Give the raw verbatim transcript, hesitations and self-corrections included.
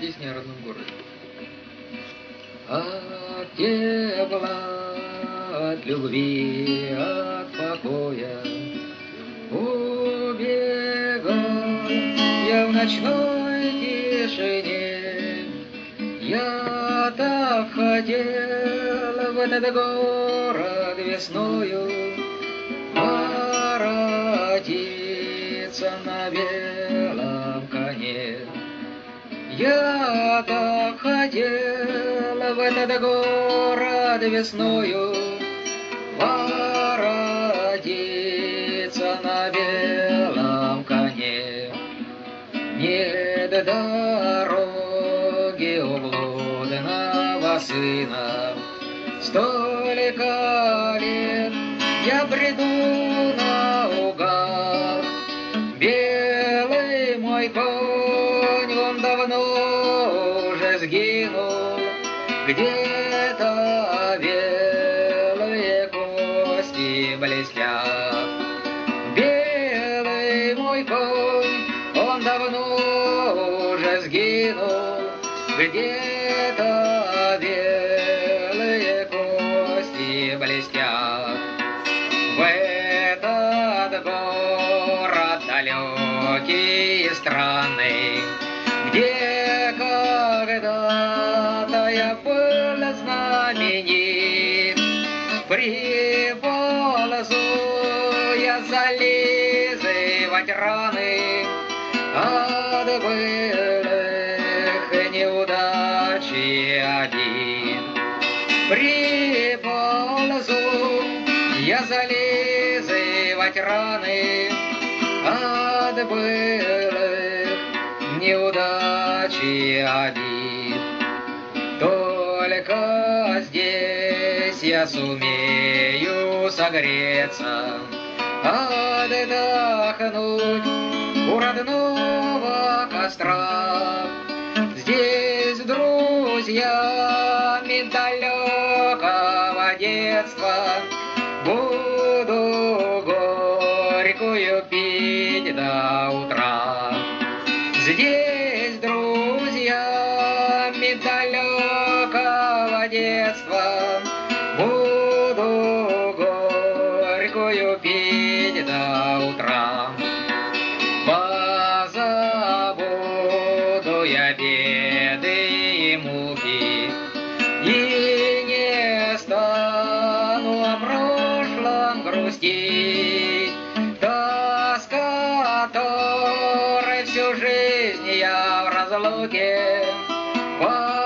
Песни о родном городе. От тепла, от любви, от покоя убегал я в ночной тишине. Я так хотел в этот город весною воротиться на белом коне. Я так хотел в этот город весною воротиться на белом коне. Нет дороги у блудного сына, столько лет я бреду наугад. Белый мой конь, он давно уже сгинул, где-то белые кости блестят. Белый мой конь, он давно уже сгинул, где-то белые кости блестят. В этот город далекий и странный, где когда-то я был знаменит, приползу я зализывать раны от былых неудач один. Приползу я зализывать раны от былых неудач один. Только здесь я сумею согреться, отдохнуть у родного костра. Здесь с друзьями далекого детства буду горькую пить до утра. Здесь с друзьями далекого детства буду горькую пить до утра. Позабуду я беды и муки и не стану о прошлом грустить. Тоска, которой всю жизнь я в разлуке